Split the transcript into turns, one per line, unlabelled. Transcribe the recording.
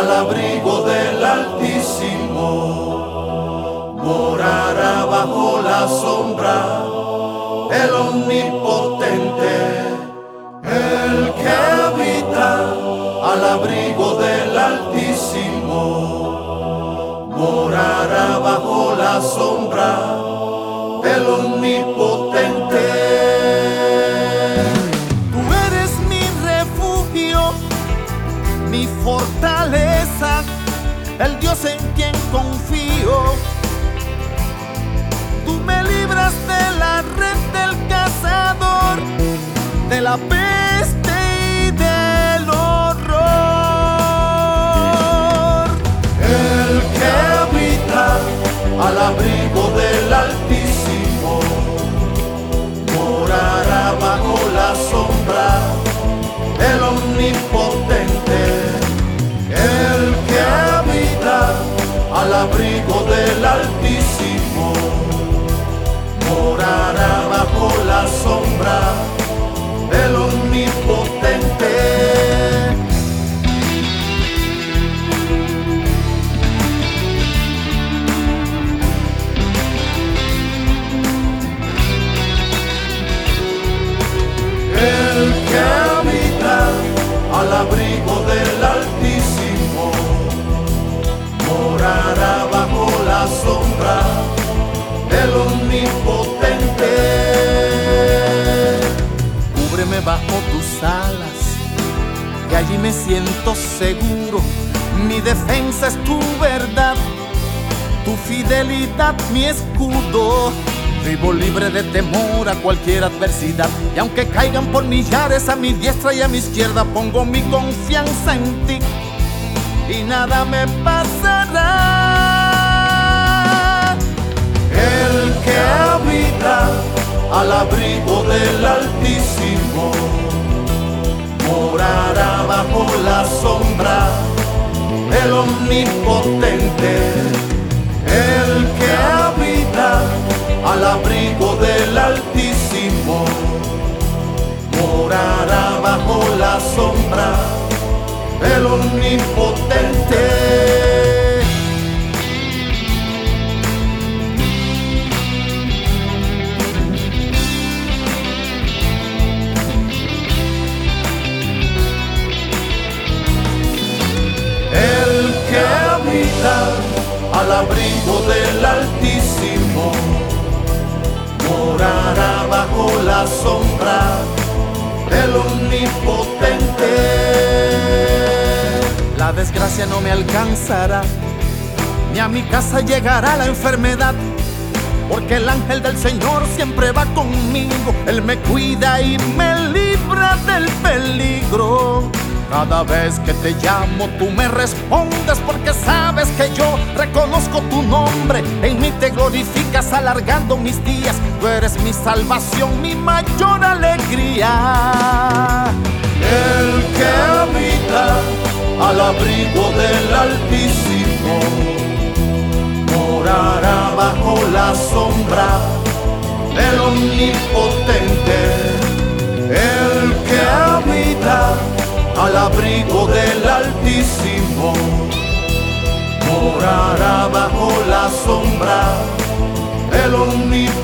al abrigo del Altísimo, morará bajo la sombra del Omnipotente. El que habita al abrigo del Altísimo, morará bajo la sombra del Omnipotente.
Tú eres mi refugio, mi fortaleza, el Dios en quien confío. Tú me libras de la red del cazador, de la peste y del horror.
El que habita al abrigo del Altísimo, morará bajo la sombra del Omnipotente. El que habita al abrigo del Altísimo, morará bajo la sombra del Omnipotente. El que habita al abrigo del Altísimo, morará bajo la sombra del Omnipotente.
Cúbreme bajo tus alas, que allí me siento seguro. Mi defensa es tu verdad, tu fidelidad mi escudo. Vivo libre de temor a cualquier adversidad, y aunque caigan por millares a mi diestra y a mi izquierda, pongo mi confianza en ti y nada me pasará.
El que habita al abrigo del Altísimo, morará bajo la sombra del Omnipotente. El que habita al abrigo del Altísimo, morará bajo la sombra del Omnipotente. Al abrigo del Altísimo, morará bajo la sombra del Omnipotente.
La desgracia no me alcanzará, ni a mi casa llegará la enfermedad, porque el ángel del Señor siempre va conmigo. Él me cuida y me libra del peligro. Cada vez que te llamo tú me respondes, porque sabes que yo reconozco tu nombre. En mí te glorificas alargando mis días. Tú eres mi salvación, mi mayor alegría.
El que habita al abrigo del Altísimo, morará bajo la sombra del Omnipotente. El que habita al abrigo del Altísimo, morará bajo la sombra del Omnipotente.